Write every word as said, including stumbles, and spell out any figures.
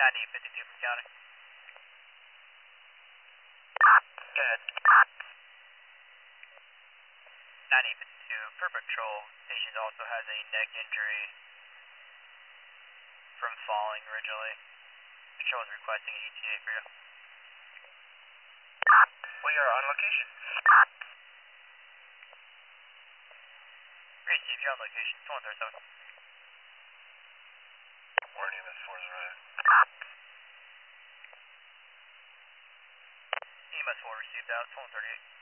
ninety fifty-two from county. Good. ninety fifty-two per patrol. Patient also has a neck injury from falling originally. Patrol is requesting an E T A for you. We are on location. Receive, you're on location. It's one thirty-seven. Warning, M S four is arrived. E M S four received out. It's one thirty-eight.